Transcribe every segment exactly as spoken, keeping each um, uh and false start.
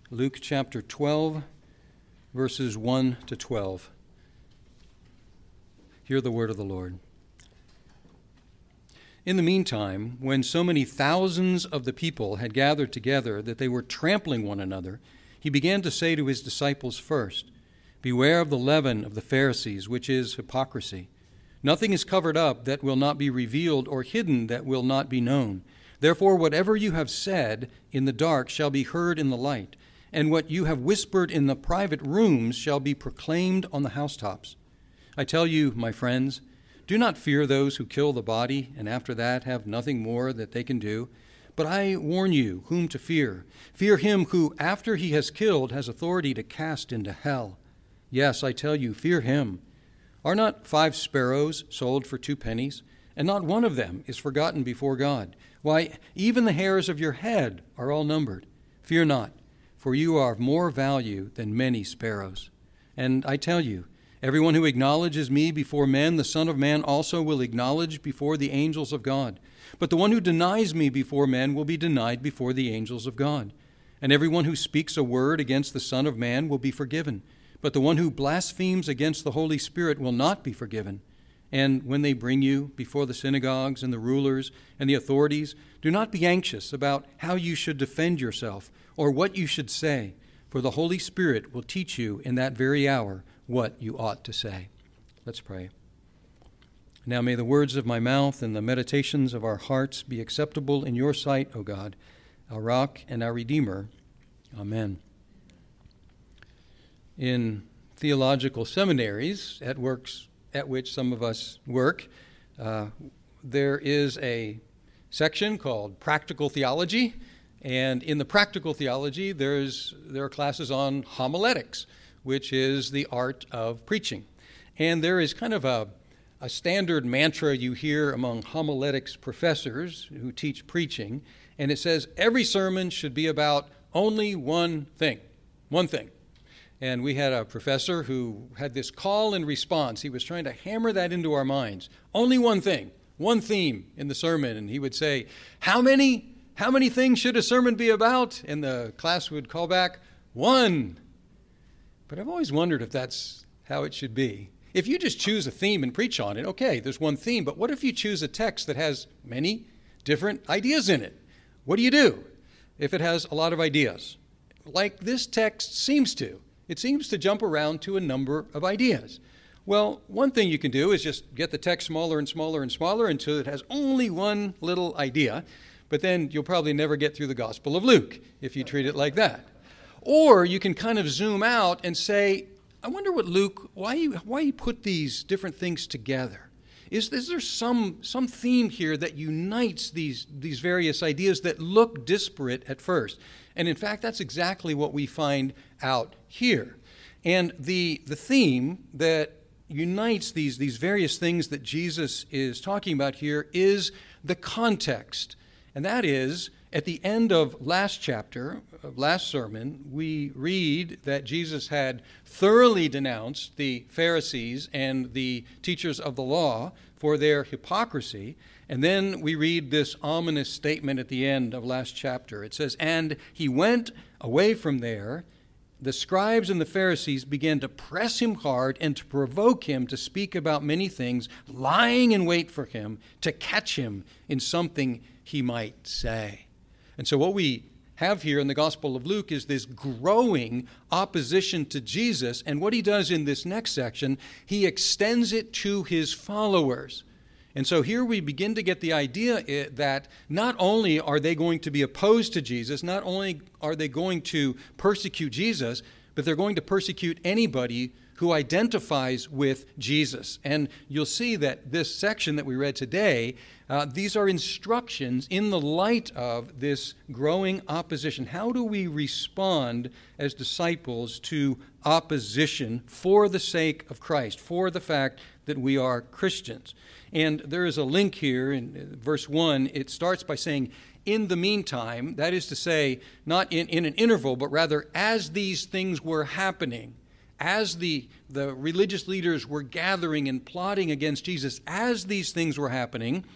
Luke chapter twelve, verses one to twelve. Hear the word of the Lord. In the meantime, when so many thousands of the people had gathered together that they were trampling one another, he began to say to his disciples first, "Beware of the leaven of the Pharisees, which is hypocrisy. Nothing is covered up that will not be revealed, or hidden that will not be known. Therefore, whatever you have said in the dark shall be heard in the light, and what you have whispered in the private rooms shall be proclaimed on the housetops. I tell you, my friends, do not fear those who kill the body, and after that have nothing more that they can do. But I warn you whom to fear. Fear him who, after he has killed, has authority to cast into hell. Yes, I tell you, fear him. Are not five sparrows sold for two pennies, and not one of them is forgotten before God? Why, even the hairs of your head are all numbered. Fear not, for you are of more value than many sparrows. And I tell you, everyone who acknowledges me before men, the Son of Man also will acknowledge before the angels of God. But the one who denies me before men will be denied before the angels of God. And everyone who speaks a word against the Son of Man will be forgiven. But the one who blasphemes against the Holy Spirit will not be forgiven. And when they bring you before the synagogues and the rulers and the authorities, do not be anxious about how you should defend yourself or what you should say, for the Holy Spirit will teach you in that very hour what you ought to say." Let's pray. Now may the words of my mouth and the meditations of our hearts be acceptable in your sight, O God, our rock and our Redeemer. Amen. In theological seminaries at works at which some of us work, uh, there is a section called Practical Theology, and in the Practical Theology, there's there are classes on homiletics, which is the art of preaching. And there is kind of a, a standard mantra you hear among homiletics professors who teach preaching, and it says every sermon should be about only one thing, one thing. And we had a professor who had this call and response. He was trying to hammer that into our minds. Only one thing, one theme in the sermon. And he would say, how many, how many things should a sermon be about? And the class would call back, one. But I've always wondered if that's how it should be. If you just choose a theme and preach on it, okay, there's one theme. But what if you choose a text that has many different ideas in it? What do you do if it has a lot of ideas? Like this text seems to. It seems to jump around to a number of ideas. Well, one thing you can do is just get the text smaller and smaller and smaller until it has only one little idea. But then you'll probably never get through the Gospel of Luke if you treat it like that. Or you can kind of zoom out and say, I wonder what Luke, why you, why you put these different things together? Is, is there some, some theme here that unites these, these various ideas that look disparate at first? And in fact, that's exactly what we find out here. And the, the theme that unites these, these various things that Jesus is talking about here is the context. And that is, at the end of last chapter, of last sermon, we read that Jesus had thoroughly denounced the Pharisees and the teachers of the law for their hypocrisy. And then we read this ominous statement at the end of last chapter. It says, "And he went away from there. The scribes and the Pharisees began to press him hard and to provoke him to speak about many things, lying in wait for him to catch him in something he might say." And so what we have here in the Gospel of Luke is this growing opposition to Jesus. And what he does in this next section, he extends it to his followers. And so here we begin to get the idea that not only are they going to be opposed to Jesus, not only are they going to persecute Jesus, but they're going to persecute anybody who identifies with Jesus. And you'll see that this section that we read today, uh, these are instructions in the light of this growing opposition. How do we respond as disciples to opposition for the sake of Christ, for the fact that we are Christians? And there is a link here in verse one. It starts by saying, in the meantime, that is to say, not in, in an interval, but rather as these things were happening, as the, the religious leaders were gathering and plotting against Jesus, as these things were happening,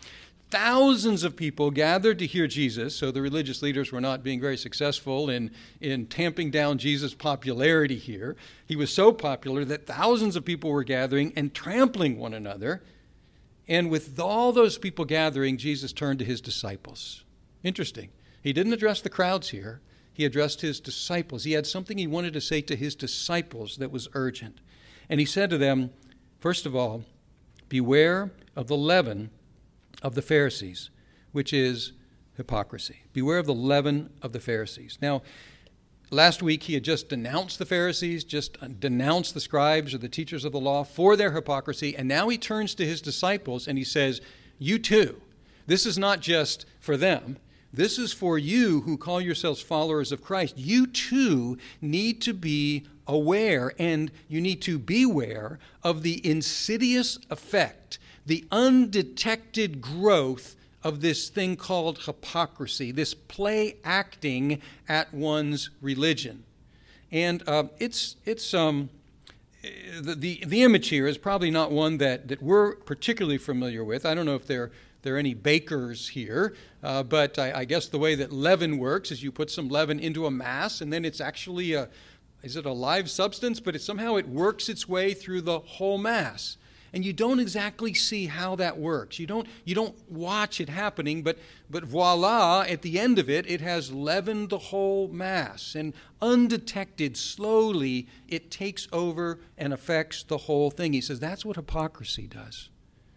Thousands of people gathered to hear Jesus, so the religious leaders were not being very successful in, in tamping down Jesus' popularity here. He was so popular that thousands of people were gathering and trampling one another. And with all those people gathering, Jesus turned to his disciples. Interesting. He didn't address the crowds here. He addressed his disciples. He had something he wanted to say to his disciples that was urgent. And he said to them, first of all, beware of the leaven of the Pharisees, which is hypocrisy. Beware of the leaven of the Pharisees. Now, last week he had just denounced the Pharisees, just denounced the scribes or the teachers of the law for their hypocrisy, and now he turns to his disciples and he says, you too. This is not just for them. This is for you who call yourselves followers of Christ. You too need to be aware, and you need to beware of the insidious effect, the undetected growth of this thing called hypocrisy, this play acting at one's religion. And uh, it's it's um, the, the the image here is probably not one that, that we're particularly familiar with. I don't know if there, there are any bakers here, uh, but I, I guess the way that leaven works is you put some leaven into a mass, and then it's actually a, is it a live substance? But it somehow it works its way through the whole mass. And you don't exactly see how that works. You don't you don't watch it happening, but but voila, at the end of it, it has leavened the whole mass. And undetected, slowly, it takes over and affects the whole thing. He says that's what hypocrisy does.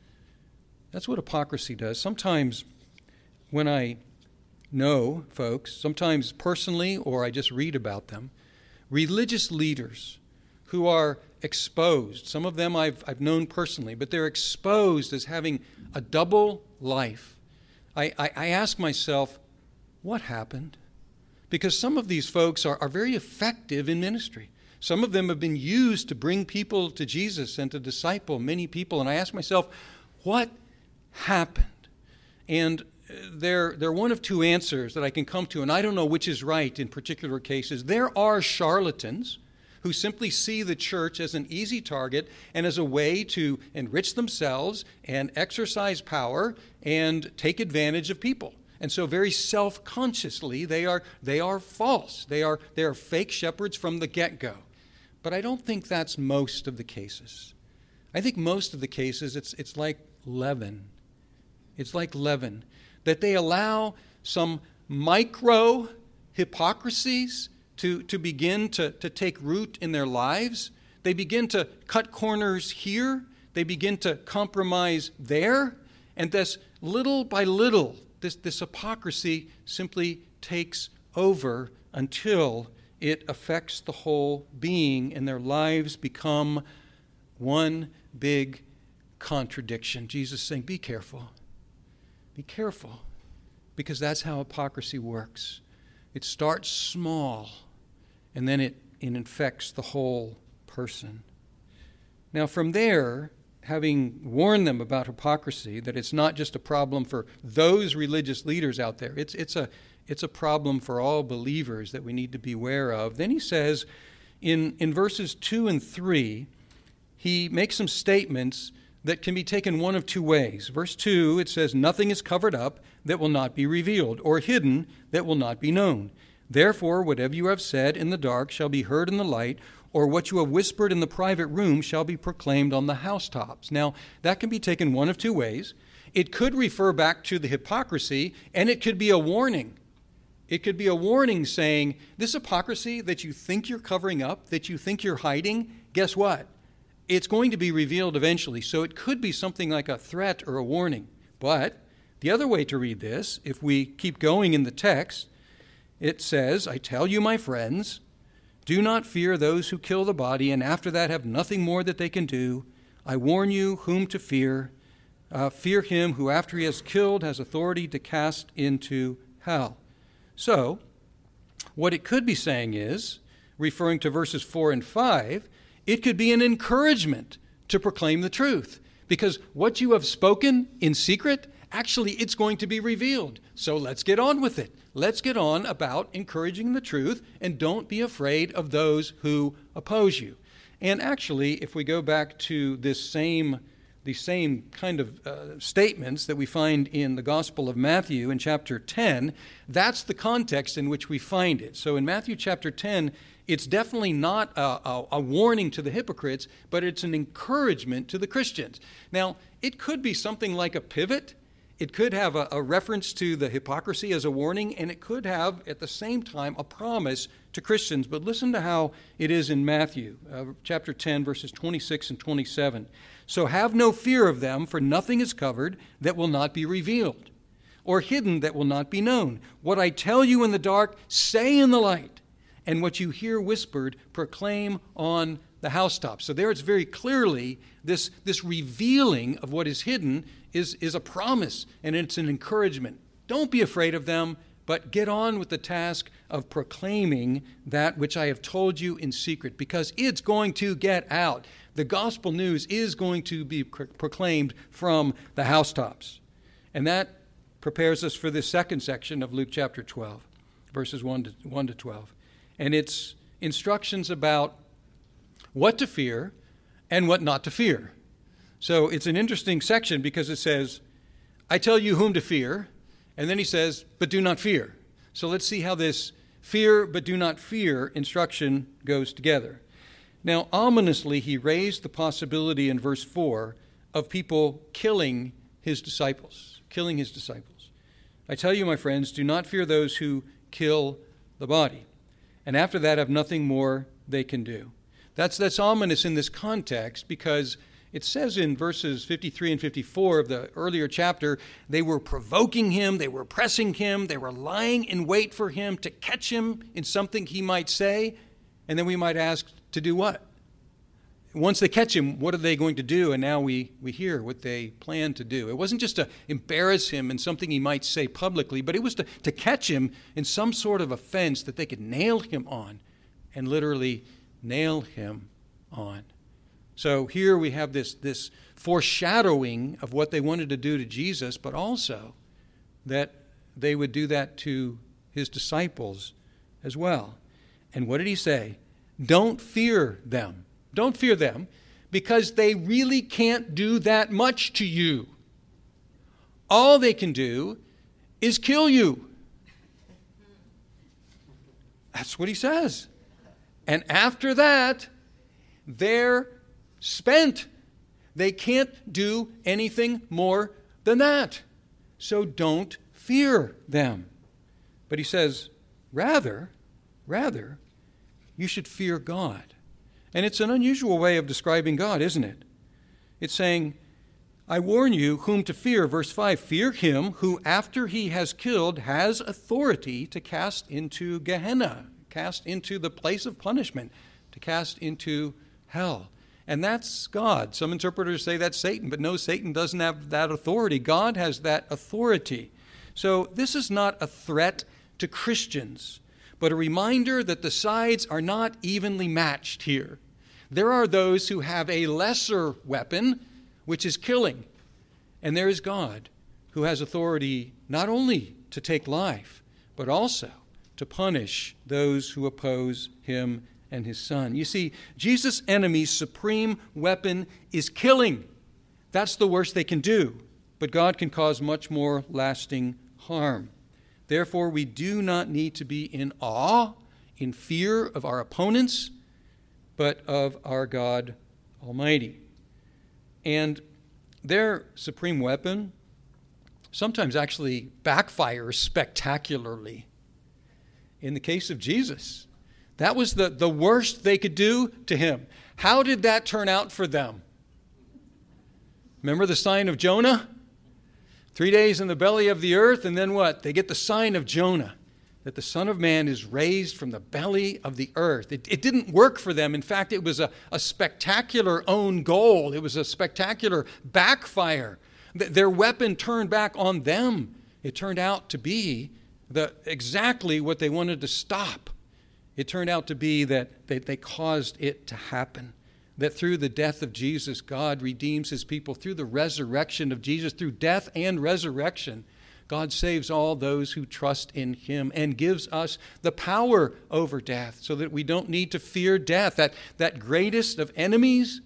That's what hypocrisy does. Sometimes when I know folks, sometimes personally or I just read about them, religious leaders who are exposed. Some of them I've, I've known personally, but they're exposed as having a double life. I, I, I ask myself, what happened? Because some of these folks are, are very effective in ministry. Some of them have been used to bring people to Jesus and to disciple many people. And I ask myself, what happened? And there, there are one of two answers that I can come to, and I don't know which is right in particular cases. There are charlatans who simply see the church as an easy target and as a way to enrich themselves and exercise power and take advantage of people. And so very self-consciously, they are they are false. They are they are fake shepherds from the get-go. But I don't think that's most of the cases. I think most of the cases, it's it's like leaven. It's like leaven, that they allow some micro hypocrisies to, to begin to, to take root in their lives. They begin to cut corners here. They begin to compromise there. And this little by little, this, this hypocrisy simply takes over until it affects the whole being and their lives become one big contradiction. Jesus is saying, be careful. Be careful, because that's how hypocrisy works. It starts small, and then it, it infects the whole person. Now, from there, having warned them about hypocrisy, that it's not just a problem for those religious leaders out there, it's, it's, a, it's a problem for all believers that we need to be aware of. Then he says, in, in verses two and three, he makes some statements that can be taken one of two ways. Verse two, it says, nothing is covered up that will not be revealed, or hidden that will not be known. Therefore, whatever you have said in the dark shall be heard in the light, or what you have whispered in the private room shall be proclaimed on the housetops. Now, that can be taken one of two ways. It could refer back to the hypocrisy, and it could be a warning. It could be a warning saying, this hypocrisy that you think you're covering up, that you think you're hiding, guess what? It's going to be revealed eventually. So it could be something like a threat or a warning. But the other way to read this, if we keep going in the text, it says, I tell you, my friends, do not fear those who kill the body, and after that have nothing more that they can do. I warn you whom to fear. Uh, fear him who after he has killed has authority to cast into hell. So, what it could be saying is, referring to verses four and five, it could be an encouragement to proclaim the truth, because what you have spoken in secret, actually it's going to be revealed. So let's get on with it. Let's get on about encouraging the truth, and don't be afraid of those who oppose you. And actually, if we go back to this same the same kind of uh, statements that we find in the Gospel of Matthew in chapter ten. That's the context in which we find it. So in Matthew chapter ten, it's definitely not a, a, a warning to the hypocrites, but it's an encouragement to the Christians. Now, it could be something like a pivot. It could have a, a reference to the hypocrisy as a warning, and it could have, at the same time, a promise to Christians. But listen to how it is in Matthew, uh, chapter ten, verses twenty-six and twenty-seven. So have no fear of them, for nothing is covered that will not be revealed, or hidden that will not be known. What I tell you in the dark, say in the light, and what you hear whispered, proclaim on the housetops. So there it's very clearly this, this revealing of what is hidden is, is a promise, and it's an encouragement. Don't be afraid of them, but get on with the task of proclaiming that which I have told you in secret, because it's going to get out. The gospel news is going to be proclaimed from the housetops. And that prepares us for the second section of Luke chapter twelve, verses one to twelve. And it's instructions about what to fear and what not to fear. So it's an interesting section because it says, I tell you whom to fear, and then he says, but do not fear. So let's see how this fear but do not fear instruction goes together. Now, ominously, he raised the possibility in verse four of people killing his disciples, killing his disciples. I tell you, my friends, do not fear those who kill the body, and after that have nothing more they can do. That's, that's ominous in this context because it says in verses fifty-three and fifty-four of the earlier chapter, they were provoking him, they were pressing him, they were lying in wait for him to catch him in something he might say, and then we might ask, to do what? Once they catch him, what are they going to do? And now we, we hear what they plan to do. It wasn't just to embarrass him in something he might say publicly, but it was to, to catch him in some sort of offense that they could nail him on, and literally nail him on. So here we have this, this foreshadowing of what they wanted to do to Jesus, but also that they would do that to his disciples as well. And what did he say? Don't fear them. Don't fear them, because they really can't do that much to you. All they can do is kill you. That's what he says. And after that, they're spent. They can't do anything more than that. So don't fear them. But he says, rather, rather, you should fear God. And it's an unusual way of describing God, isn't it? It's saying, I warn you whom to fear. Verse five, fear him who after he has killed has authority to cast into Gehenna, cast into the place of punishment, to cast into hell. And that's God. Some interpreters say that's Satan, but no, Satan doesn't have that authority. God has that authority. So this is not a threat to Christians, but a reminder that the sides are not evenly matched here. There are those who have a lesser weapon, which is killing. And there is God, who has authority not only to take life, but also to punish those who oppose him and his Son. You see, Jesus' enemy's supreme weapon is killing. That's the worst they can do. But God can cause much more lasting harm. Therefore, we do not need to be in awe, in fear of our opponents, but of our God Almighty. And their supreme weapon sometimes actually backfires spectacularly. In the case of Jesus, that was the, the worst they could do to him. How did that turn out for them? Remember the sign of Jonah? Three days in the belly of the earth, and then what? They get the sign of Jonah, that the Son of Man is raised from the belly of the earth. It, it didn't work for them. In fact, it was a, a spectacular own goal. It was a spectacular backfire. Th- their weapon turned back on them. It turned out to be the, exactly what they wanted to stop. It turned out to be that they, they caused it to happen. That through the death of Jesus, God redeems his people. Through the resurrection of Jesus, through death and resurrection, God saves all those who trust in him and gives us the power over death so that we don't need to fear death. That, that greatest of enemies,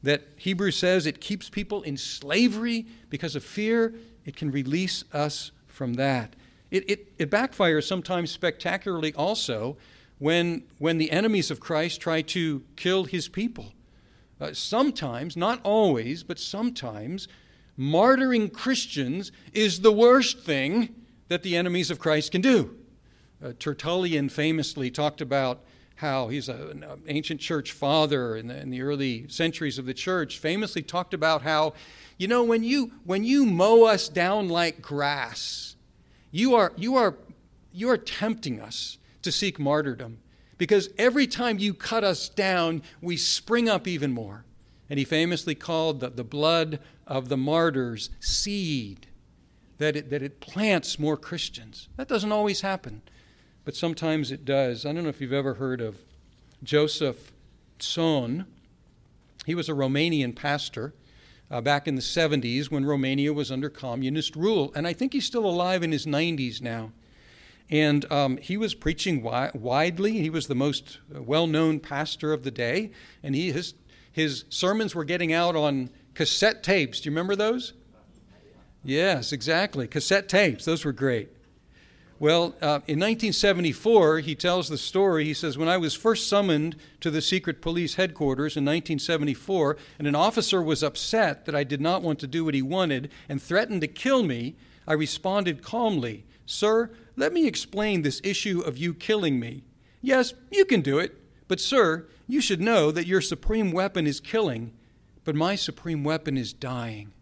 that Hebrews says it keeps people in slavery because of fear. It can release us from that. It, it, it backfires sometimes spectacularly also when, when the enemies of Christ try to kill his people. Uh, sometimes, not always, but sometimes, martyring Christians is the worst thing that the enemies of Christ can do. Uh, Tertullian famously talked about how he's a, an ancient church father in the, in the early centuries of the church, famously talked about how, you know, when you when you mow us down like grass, you are you are you are tempting us to seek martyrdom, because every time you cut us down, we spring up even more. And he famously called the, the blood of the martyrs seed, that it, that it plants more Christians. That doesn't always happen, but sometimes it does. I don't know if you've ever heard of Joseph Tson. He was a Romanian pastor uh, back in the seventies when Romania was under communist rule. And I think he's still alive in his nineties now. And um, he was preaching wi- widely. He was the most well-known pastor of the day. And he his his sermons were getting out on cassette tapes. Do you remember those? Yes, exactly. Cassette tapes. Those were great. Well, uh, in nineteen seventy-four, he tells the story. He says, when I was first summoned to the secret police headquarters in nineteen seventy-four, and an officer was upset that I did not want to do what he wanted and threatened to kill me, I responded calmly, "Sir, let me explain this issue of you killing me. Yes, you can do it, but sir, you should know that your supreme weapon is killing, but my supreme weapon is dying.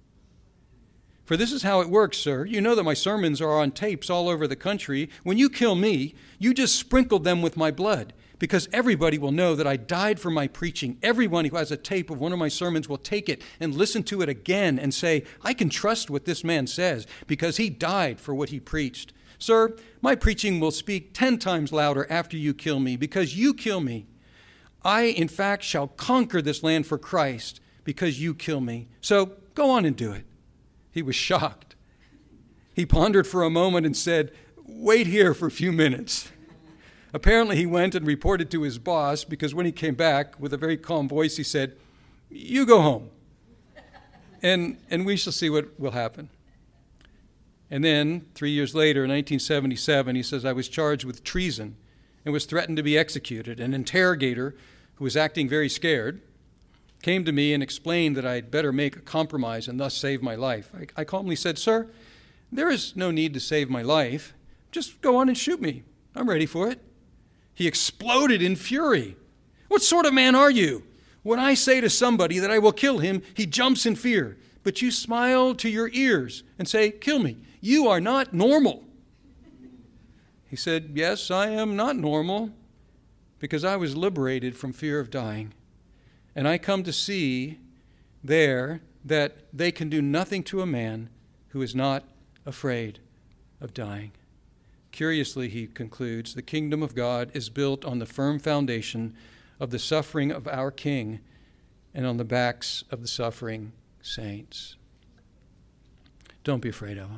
For this is how it works, sir. You know that my sermons are on tapes all over the country. When you kill me, you just sprinkled them with my blood, because everybody will know that I died for my preaching. Everyone who has a tape of one of my sermons will take it and listen to it again and say, I can trust what this man says, because he died for what he preached. Sir, my preaching will speak ten times louder after you kill me, because you kill me. I, in fact, shall conquer this land for Christ, because you kill me. So go on and do it." He was shocked. He pondered for a moment and said, "Wait here for a few minutes." Apparently he went and reported to his boss, because when he came back with a very calm voice, he said, "You go home, and, and we shall see what will happen." And then, three years later, in nineteen seventy-seven, he says, I was charged with treason and was threatened to be executed. An interrogator, who was acting very scared, came to me and explained that I'd better make a compromise and thus save my life. I, I calmly said, "Sir, there is no need to save my life. Just go on and shoot me. I'm ready for it." He exploded in fury. "What sort of man are you? When I say to somebody that I will kill him, he jumps in fear. But you smile to your ears and say, 'Kill me.' You are not normal." He said, "Yes, I am not normal, because I was liberated from fear of dying. And I come to see there that they can do nothing to a man who is not afraid of dying." Curiously, he concludes, the kingdom of God is built on the firm foundation of the suffering of our King and on the backs of the suffering saints. Don't be afraid of him,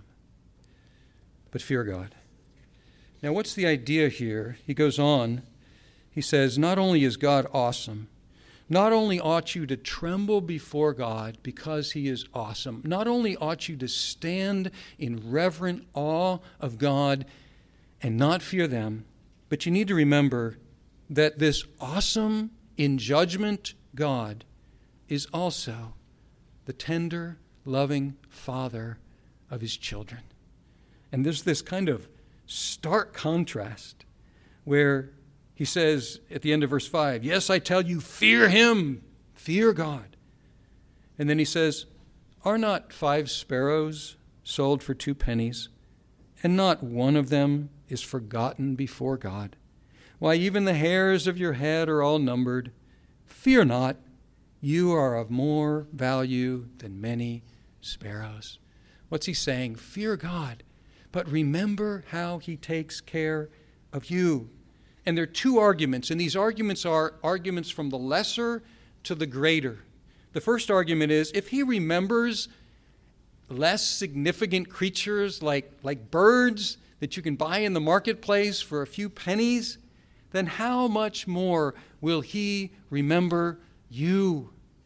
but fear God. Now, what's the idea here? He goes on. He says, not only is God awesome, not only ought you to tremble before God because he is awesome, not only ought you to stand in reverent awe of God and not fear them, but you need to remember that this awesome in judgment God is also the tender, loving Father of his children. And there's this kind of stark contrast where he says at the end of verse five, yes, I tell you, fear him, fear God. And then he says, are not five sparrows sold for two pennies, and not one of them is forgotten before God? Why, even the hairs of your head are all numbered. Fear not, you are of more value than many sparrows. What's he saying? Fear God, but remember how he takes care of you. And there are two arguments, and these arguments are arguments from the lesser to the greater. The first argument is, if he remembers less significant creatures like, like birds that you can buy in the marketplace for a few pennies, then how much more will he remember you?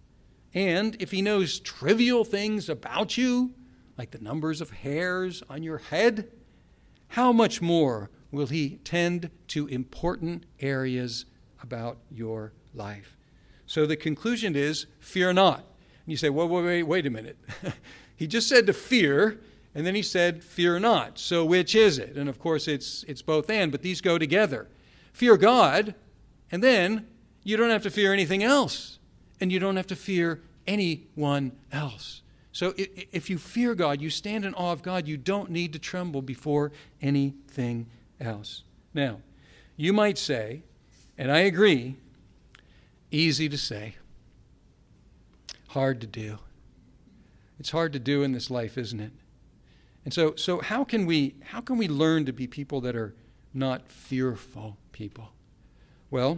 And if he knows trivial things about you, like the numbers of hairs on your head, how much more will he tend to important areas about your life? So the conclusion is, fear not. And you say, well, wait, wait, wait a minute. He just said to fear, and then he said, fear not. So which is it? And of course, it's it's both and, but these go together. Fear God, and then you don't have to fear anything else. And you don't have to fear anyone else. So if you fear God, you stand in awe of God, you don't need to tremble before anything else. Now, you might say, and I agree, easy to say, hard to do. It's hard to do in this life, isn't it? And so so how can we how can we learn to be people that are not fearful people? Well,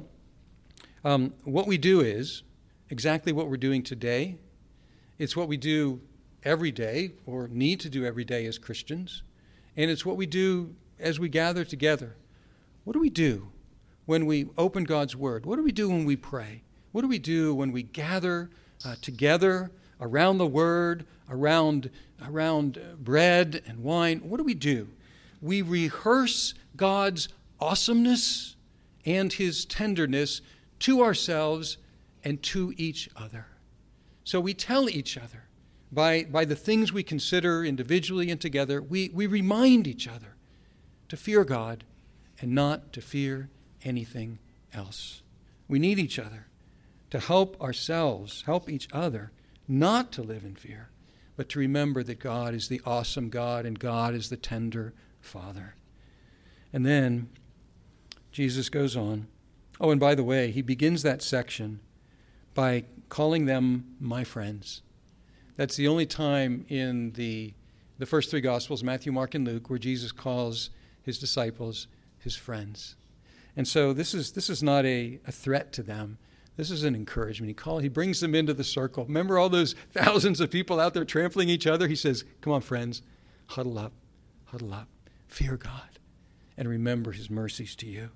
um, what we do is exactly what we're doing today. It's what we do every day, or need to do every day as Christians. And it's what we do as we gather together. What do we do when we open God's Word? What do we do when we pray? What do we do when we gather uh, together around the Word, around, around bread and wine? What do we do? We rehearse God's awesomeness and His tenderness to ourselves and to each other. So we tell each other by, by the things we consider individually and together, we, we remind each other to fear God and not to fear anything else. We need each other to help ourselves, help each other, not to live in fear, but to remember that God is the awesome God and God is the tender Father. And then Jesus goes on. Oh, and by the way, he begins that section by calling them my friends. That's the only time in the, the first three Gospels, Matthew, Mark, and Luke, where Jesus calls his disciples his friends. And so this is this is not a, a threat to them. This is an encouragement. He call, he brings them into the circle. Remember all those thousands of people out there trampling each other? He says, come on, friends, huddle up, huddle up, fear God, and remember his mercies to you.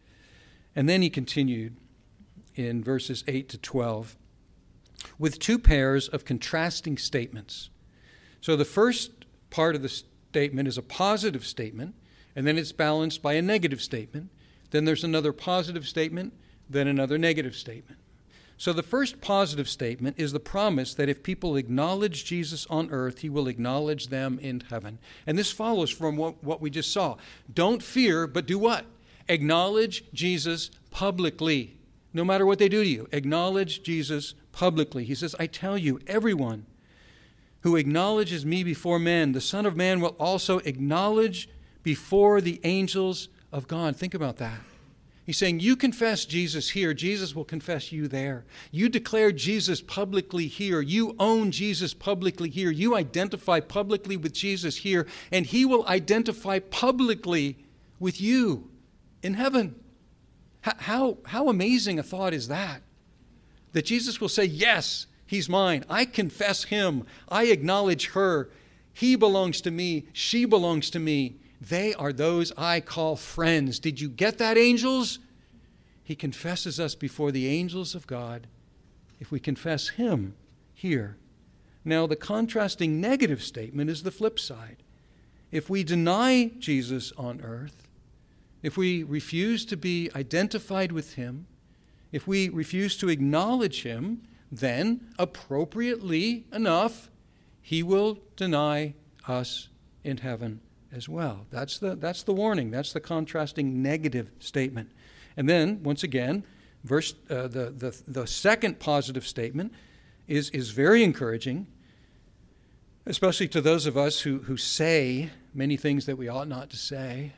And then he continued in verses eight to twelve with two pairs of contrasting statements. So the first part of the statement is a positive statement, and then it's balanced by a negative statement. Then there's another positive statement, then another negative statement. So the first positive statement is the promise that if people acknowledge Jesus on earth, he will acknowledge them in heaven. And this follows from what, what we just saw. Don't fear, but do what? Acknowledge Jesus publicly. No matter what they do to you, acknowledge Jesus publicly. He says, I tell you, everyone who acknowledges me before men, the Son of Man will also acknowledge before the angels of God. Think about that. He's saying, you confess Jesus here, Jesus will confess you there. You declare Jesus publicly here. You own Jesus publicly here. You identify publicly with Jesus here, and he will identify publicly with you in heaven. How, how, how amazing a thought is that? That Jesus will say, yes, he's mine. I confess him. I acknowledge her. He belongs to me. She belongs to me. They are those I call friends. Did you get that, angels? He confesses us before the angels of God if we confess him here. Now, the contrasting negative statement is the flip side. If we deny Jesus on earth, if we refuse to be identified with him, if we refuse to acknowledge him, then, appropriately enough, he will deny us in heaven as well. That's the, that's the warning. That's the contrasting negative statement. And then, once again, verse uh, the, the, the second positive statement is, is very encouraging, especially to those of us who, who say many things that we ought not to say.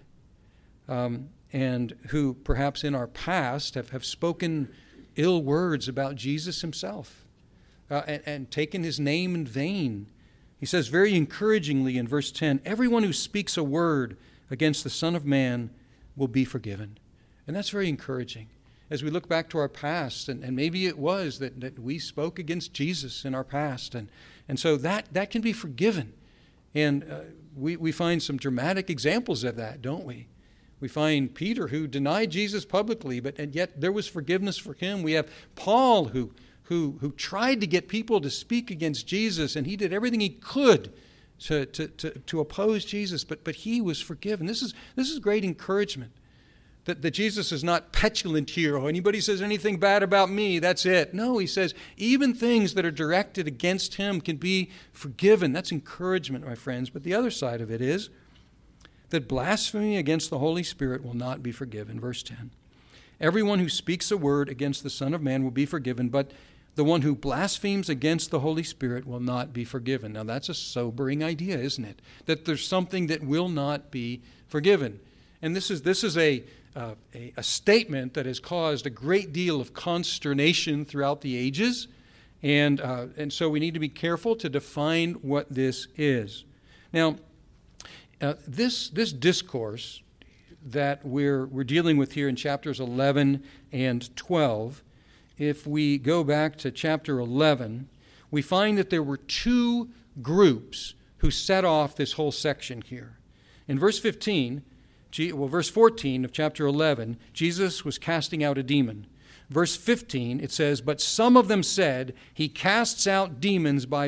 Um, and who perhaps in our past have, have spoken ill words about Jesus himself uh, and, and taken his name in vain. He says very encouragingly in verse ten, everyone who speaks a word against the Son of Man will be forgiven. And that's very encouraging. As we look back to our past, and, and maybe it was that, that we spoke against Jesus in our past, and, and so that, that can be forgiven. And uh, we, we find some dramatic examples of that, don't we? We find Peter who denied Jesus publicly, but and yet there was forgiveness for him. We have Paul who, who, who tried to get people to speak against Jesus, and he did everything he could to, to, to, to oppose Jesus, but, but he was forgiven. This is, this is great encouragement, that, that Jesus is not petulant here. Oh, anybody says anything bad about me, that's it. No, he says even things that are directed against him can be forgiven. That's encouragement, my friends. But the other side of it is that blasphemy against the Holy Spirit will not be forgiven. Verse ten. Everyone who speaks a word against the Son of Man will be forgiven, but the one who blasphemes against the Holy Spirit will not be forgiven. Now that's a sobering idea, isn't it? That there's something that will not be forgiven. And this is this is a, uh, a, a statement that has caused a great deal of consternation throughout the ages. And, uh, and so we need to be careful to define what this is. Now, uh, this, this discourse that we're, we're dealing with here in chapters eleven and twelve, if we go back to chapter eleven, we find that there were two groups who set off this whole section here. In verse fifteen, well, verse fourteen of chapter eleven, Jesus was casting out a demon. Verse fifteen, it says, but some of them said, he casts out demons by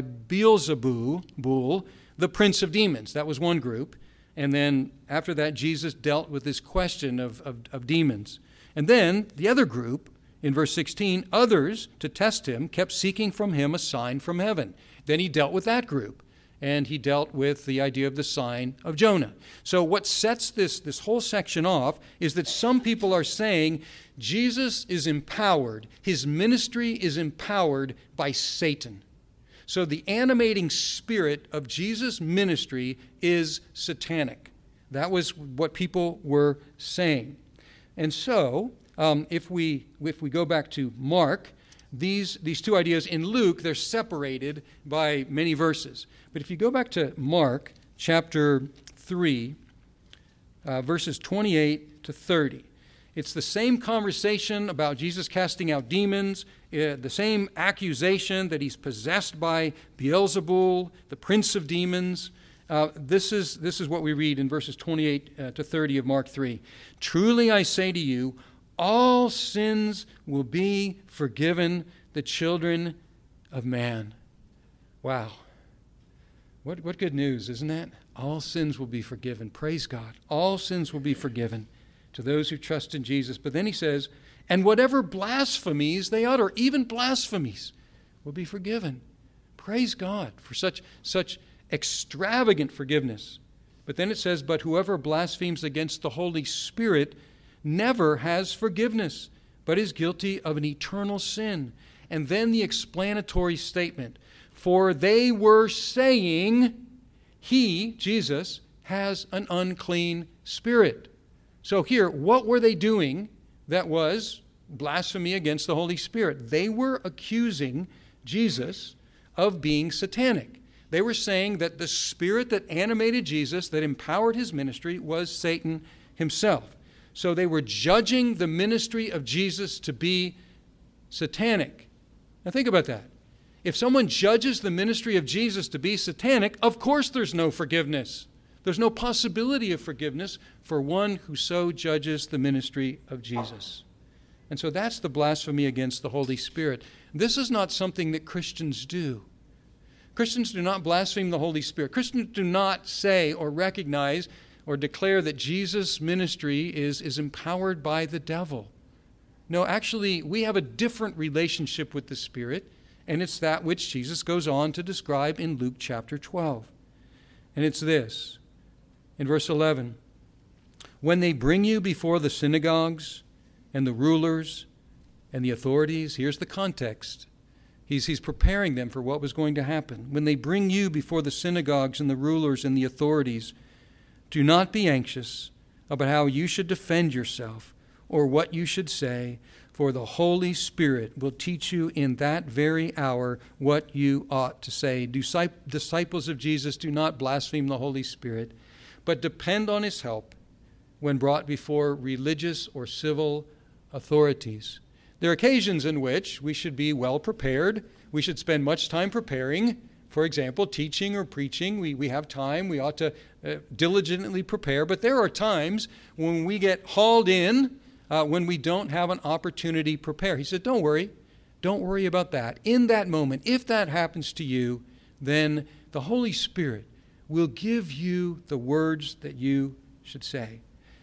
Beelzebul, the prince of demons. That was one group. And then after that, Jesus dealt with this question of, of, of demons. And then the other group, in verse sixteen, others, to test him, kept seeking from him a sign from heaven. Then he dealt with that group, and he dealt with the idea of the sign of Jonah. So what sets this, this whole section off is that some people are saying Jesus is empowered, his ministry is empowered by Satan. So the animating spirit of Jesus' ministry is satanic. That was what people were saying. And so, um, if we if we go back to Mark, these, these two ideas in Luke, they're separated by many verses. But if you go back to Mark chapter three, uh, verses twenty-eight to thirty, it's the same conversation about Jesus casting out demons, uh, the same accusation that he's possessed by Beelzebul, the prince of demons. Uh, this is this is what we read in verses twenty-eight uh, to thirty of Mark three. Truly I say to you, all sins will be forgiven the children of man. Wow. What, what good news, isn't that? All sins will be forgiven. Praise God. All sins will be forgiven to those who trust in Jesus. But then he says, and whatever blasphemies they utter, even blasphemies, will be forgiven. Praise God for such, such extravagant forgiveness. But then it says, but whoever blasphemes against the Holy Spirit never has forgiveness, but is guilty of an eternal sin. And then the explanatory statement, for they were saying, he, Jesus, has an unclean spirit. So here, what were they doing that was blasphemy against the Holy Spirit? They were accusing Jesus of being satanic. They were saying that the spirit that animated Jesus, that empowered his ministry, was Satan himself. So they were judging the ministry of Jesus to be satanic. Now think about that. If someone judges the ministry of Jesus to be satanic, of course there's no forgiveness. There's no possibility of forgiveness for one who so judges the ministry of Jesus. And so that's the blasphemy against the Holy Spirit. This is not something that Christians do. Christians do not blaspheme the Holy Spirit. Christians do not say or recognize or declare that Jesus' ministry is, is empowered by the devil. No, actually, we have a different relationship with the Spirit, and it's that which Jesus goes on to describe in Luke chapter twelve. And it's this. In verse eleven, when they bring you before the synagogues and the rulers and the authorities, here's the context. He's, he's preparing them for what was going to happen. When they bring you before the synagogues and the rulers and the authorities, do not be anxious about how you should defend yourself or what you should say, for the Holy Spirit will teach you in that very hour what you ought to say. Disciples of Jesus, do not blaspheme the Holy Spirit, but depend on his help when brought before religious or civil authorities. There are occasions in which we should be well prepared. We should spend much time preparing. For example, teaching or preaching. We, we have time. We ought to uh, diligently prepare. But there are times when we get hauled in uh, when we don't have an opportunity to prepare. He said, don't worry. Don't worry about that. In that moment, if that happens to you, then the Holy Spirit will give you the words that you should say.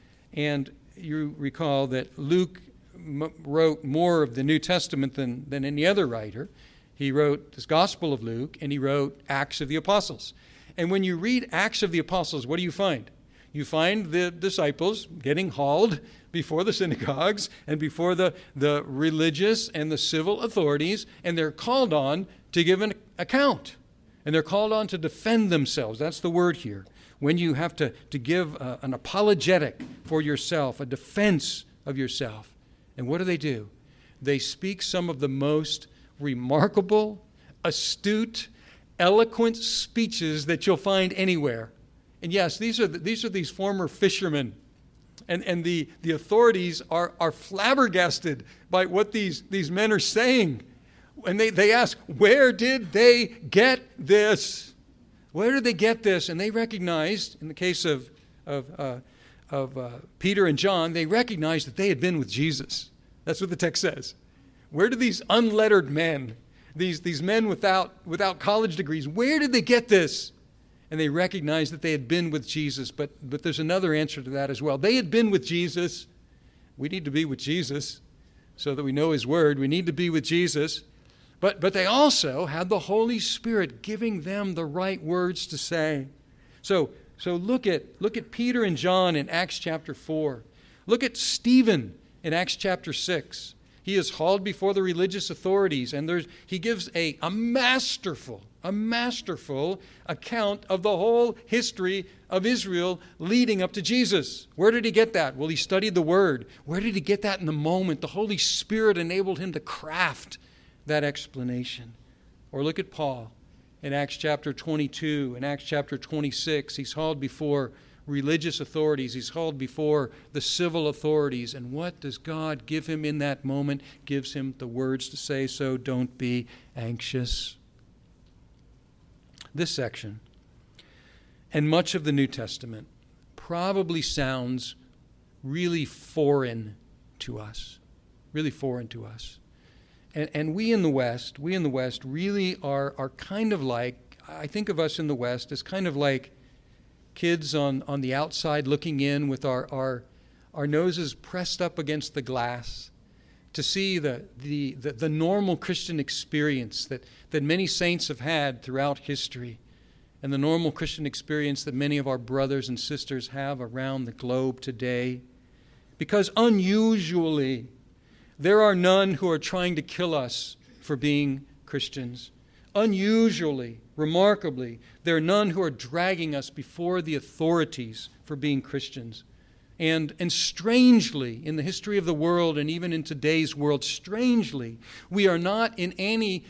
And you recall that Luke m- wrote more of the New Testament than, than any other writer. He wrote this Gospel of Luke, and he wrote Acts of the Apostles. And when you read Acts of the Apostles, what do you find? You find the disciples getting hauled before the synagogues and before the, the religious and the civil authorities, and they're called on to give an account. And they're called on to defend themselves. That's the word here. When you have to, to give a, an apologetic for yourself, a defense of yourself. And what do they do? They speak some of the most remarkable, astute, eloquent speeches that you'll find anywhere. And yes, these are the, these are these former fishermen. And, and the, the authorities are, are flabbergasted by what these, these men are saying. And they, they ask, where did they get this? Where did they get this? And they recognized, in the case of, of, uh, of uh, Peter and John, they recognized that they had been with Jesus. That's what the text says. Where did these unlettered men, these, these men without, without college degrees, where did they get this? And they recognized that they had been with Jesus. But, but there's another answer to that as well. They had been with Jesus. We need to be with Jesus so that we know his word. We need to be with Jesus. But, but they also had the Holy Spirit giving them the right words to say. So, so look at, look at Peter and John in Acts chapter four. Look at Stephen in Acts chapter six. He is hauled before the religious authorities, and there's, he gives a, a masterful, a masterful account of the whole history of Israel leading up to Jesus. Where did he get that? Well, he studied the Word. Where did he get that in the moment? The Holy Spirit enabled him to craft that explanation. Or look at Paul in Acts chapter twenty-two, in Acts chapter twenty-six. He's hauled before religious authorities. He's hauled before the civil authorities. And what does God give him in that moment? Gives him the words to say, so don't be anxious. This section and much of the New Testament probably sounds really foreign to us. Really foreign to us. And, and we in the West, we in the West really are, are kind of like, I think of us in the West as kind of like kids on, on the outside looking in with our, our, our noses pressed up against the glass to see the, the, the, the normal Christian experience that, that many saints have had throughout history, and the normal Christian experience that many of our brothers and sisters have around the globe today. Because unusually, there are none who are trying to kill us for being Christians. Unusually, remarkably, there are none who are dragging us before the authorities for being Christians. And, and strangely, in the history of the world and even in today's world, strangely, we are not in any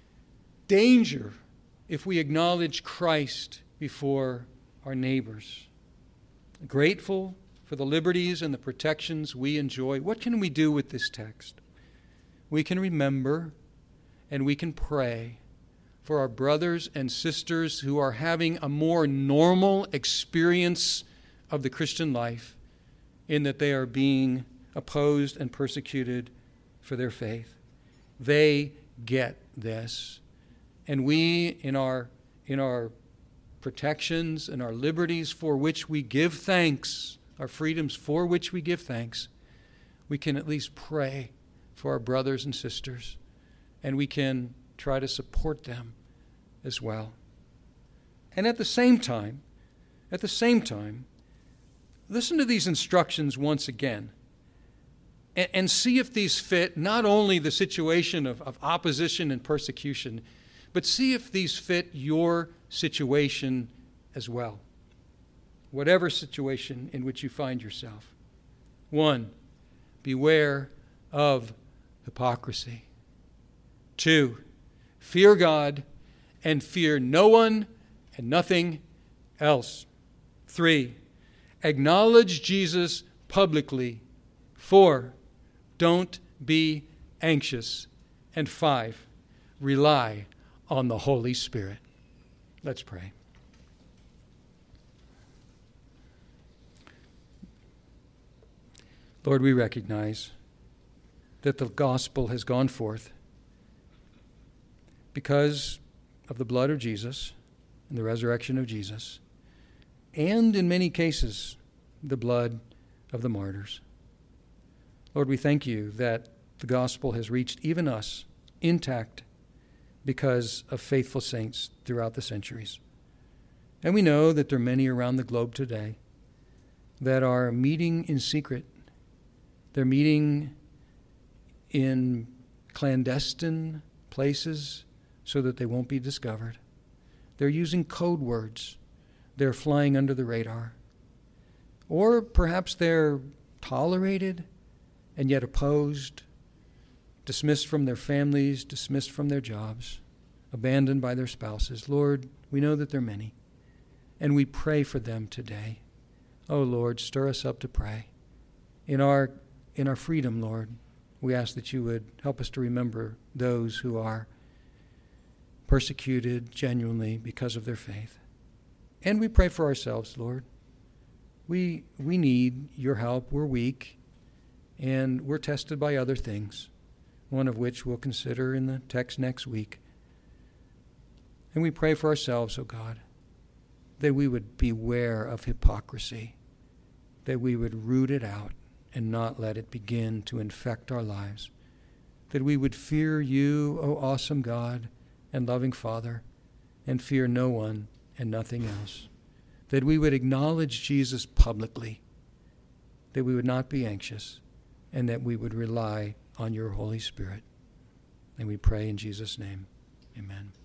danger if we acknowledge Christ before our neighbors. Grateful for the liberties and the protections we enjoy. What can we do with this text? We can remember and we can pray for our brothers and sisters who are having a more normal experience of the Christian life, in that they are being opposed and persecuted for their faith. They get this. And we, in our, in our protections and our liberties for which we give thanks, our freedoms for which we give thanks, we can at least pray for our brothers and sisters, and we can try to support them as well. And at the same time, at the same time, listen to these instructions once again and, and see if these fit not only the situation of, of opposition and persecution, but see if these fit your situation as well. Whatever situation in which you find yourself. One, beware of hypocrisy. Two, fear God and fear no one and nothing else. Three, acknowledge Jesus publicly. Four, don't be anxious. And five, rely on the Holy Spirit. Let's pray. Lord, we recognize that the gospel has gone forth because of the blood of Jesus and the resurrection of Jesus, and in many cases, the blood of the martyrs. Lord, we thank you that the gospel has reached even us intact because of faithful saints throughout the centuries. And we know that there are many around the globe today that are meeting in secret. They're meeting in clandestine places so that they won't be discovered. They're using code words. They're flying under the radar. Or perhaps they're tolerated and yet opposed, dismissed from their families, dismissed from their jobs, abandoned by their spouses. Lord, we know that there are many, and we pray for them today. Oh, Lord, stir us up to pray. In our, in our freedom, Lord, we ask that you would help us to remember those who are persecuted genuinely because of their faith. And we pray for ourselves, Lord. We, we need your help. We're weak, and we're tested by other things, one of which we'll consider in the text next week. And we pray for ourselves, oh God, that we would beware of hypocrisy, that we would root it out and not let it begin to infect our lives, that we would fear you, O awesome God and loving Father, and fear no one and nothing else, that we would acknowledge Jesus publicly, that we would not be anxious, and that we would rely on your Holy Spirit. And we pray in Jesus' name, amen.